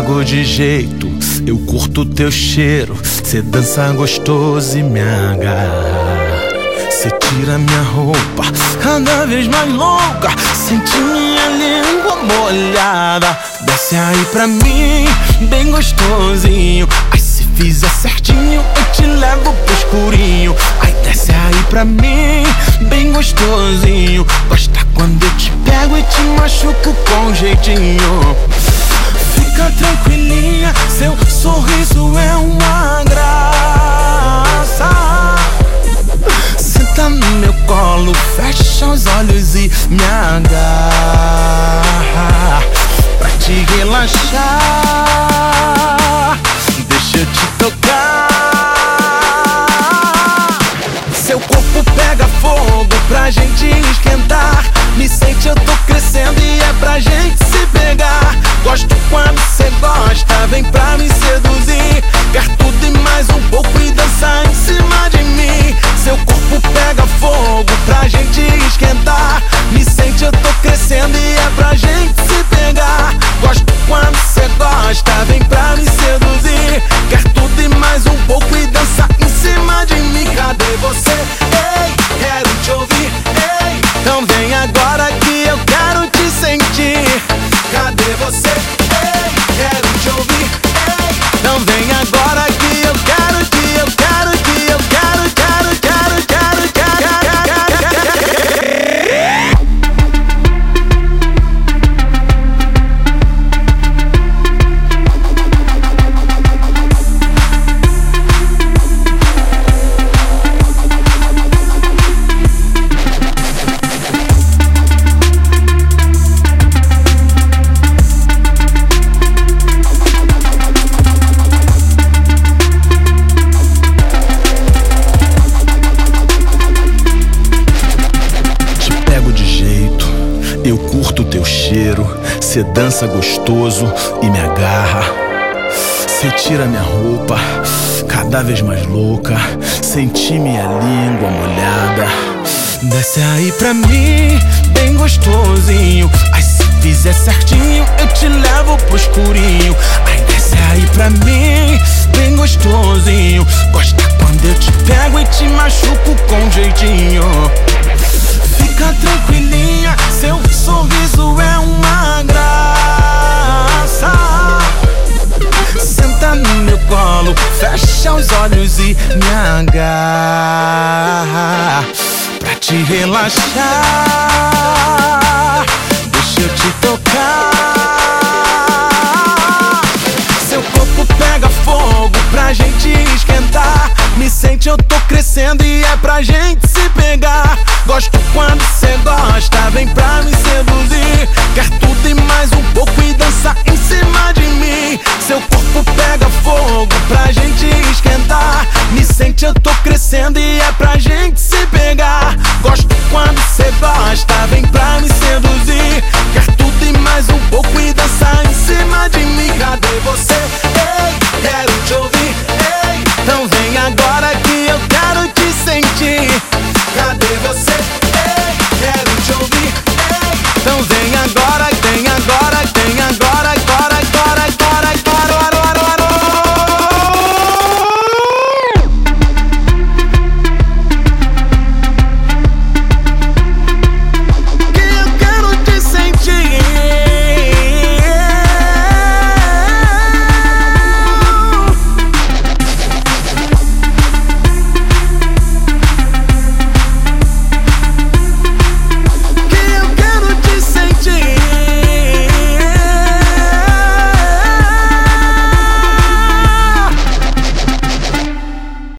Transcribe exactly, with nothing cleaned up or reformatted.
pego de jeito, eu curto teu cheiro. Cê dança gostoso e me agarra. Cê tira minha roupa, cada vez mais louca. Sente minha língua molhada. Desce aí pra mim, bem gostosinho. Ai, se fizer certinho, eu te levo pro escurinho. Ai, desce aí pra mim, bem gostosinho. Gosta quando eu te pego e te machuco com jeitinho. Fica tranquilinha, seu sorriso é uma graça. Senta no meu colo, fecha os olhos e me agarra. Pra te relaxar, deixa eu te tocar. Seu corpo pega fogo pra gente esquentar. Me sente, eu tô crescendo e é pra gente se pegar. Gosto quando cê gosta, vem pra me seduzir. Quer tudo e mais um pouco e dançar em cima de mim. Seu corpo pega fogo pra gente esquentar. Me sente, eu tô crescendo e é pra gente se pegar. Gosto quando cê gosta, vem pra me seduzir. Quer tudo e mais um pouco e dançar em cima de mim. Cadê você? Ei, quero te ouvir. Ei, então vem agora que eu quero te sentir. Cadê você? Ei, quero te ouvir. Ei, então vem agora que eu quero, que eu quero, que eu quero, quero, quero, quero, quero, eu curto teu cheiro. Cê dança gostoso e me agarra. Cê tira minha roupa, cada vez mais louca. Senti minha língua molhada. Desce aí pra mim, bem gostosinho. Ai, se fizer certinho, eu te levo pro escurinho. Ai, desce aí pra mim, bem gostosinho. Gosta quando eu te pego e te machuco com jeitinho. Fica tranquilinha, seu sorriso é uma graça. Senta no meu colo, fecha os olhos e me agarra. Pra te relaxar, deixa eu te tocar. Seu corpo pega fogo pra gente esquentar. Me sente, eu tô crescendo e é pra gente se pegar. Gosto quando cê gosta, vem pra